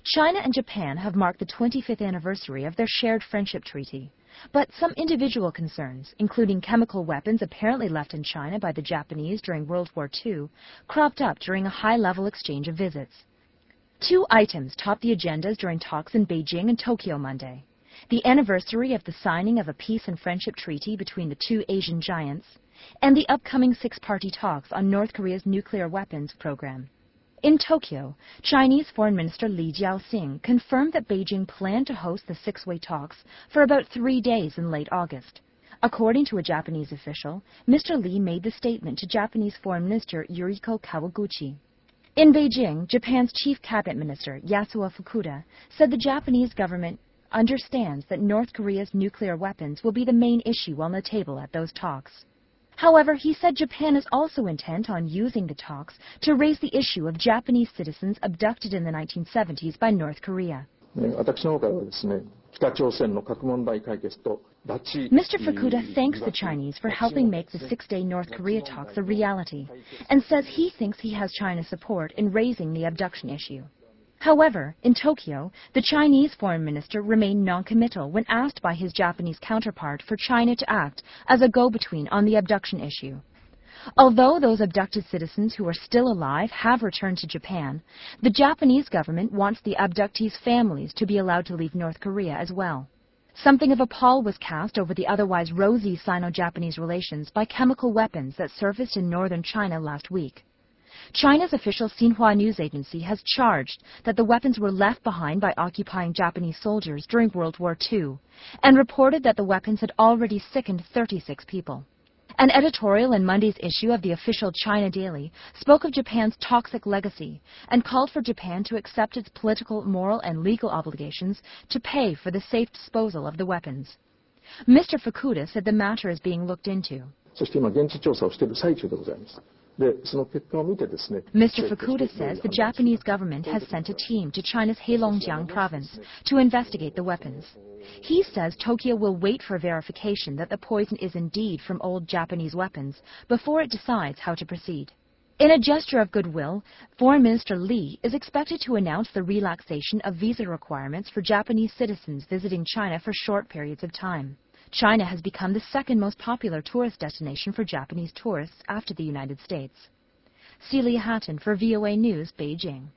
China and Japan have marked the 25th anniversary of their shared friendship treaty. But some individual concerns, including chemical weapons apparently left in China by the Japanese during World War II, cropped up during a high-level exchange of visits. Two items topped the agendas during talks in Beijing and Tokyo Monday: the anniversary of the signing of a peace and friendship treaty between the two Asian giants, and the upcoming six-party talks on North Korea's nuclear weapons program. In Tokyo, Chinese Foreign Minister Li Jiaxing confirmed that Beijing planned to host the six-way talks for about 3 days in late August. According to a Japanese official, Mr. Li made the statement to Japanese Foreign Minister Yuriko Kawaguchi. In Beijing, Japan's Chief Cabinet Minister Yasuo Fukuda said the Japanese government understands that North Korea's nuclear weapons will be the main issue on the table at those talks. However, he said Japan is also intent on using the talks to raise the issue of Japanese citizens abducted in the 1970s by North Korea. Mr. Fukuda thanks the Chinese for helping make the six-day North Korea talks a reality, and says he thinks he has China's support in raising the abduction issue. However, in Tokyo, the Chinese foreign minister remained non-committal when asked by his Japanese counterpart for China to act as a go-between on the abduction issue. Although those abducted citizens who are still alive have returned to Japan, the Japanese government wants the abductees' families to be allowed to leave North Korea as well. Something of a pall was cast over the otherwise rosy Sino-Japanese relations by chemical weapons that surfaced in northern China last week. China's official Xinhua news agency has charged that the weapons were left behind by occupying Japanese soldiers during World War II, and reported that the weapons had already sickened 36 people. An editorial in Monday's issue of the official China Daily spoke of Japan's toxic legacy and called for Japan to accept its political, moral, and legal obligations to pay for the safe disposal of the weapons. Mr. Fukuda said the matter is being looked into. Mr. Fukuda says the Japanese government has sent a team to China's Heilongjiang province to investigate the weapons. He says Tokyo will wait for verification that the poison is indeed from old Japanese weapons before it decides how to proceed. In a gesture of goodwill, Foreign Minister Li is expected to announce the relaxation of visa requirements for Japanese citizens visiting China for short periods of time. China has become the second most popular tourist destination for Japanese tourists after the United States. Celia Hatton for VOA News, Beijing.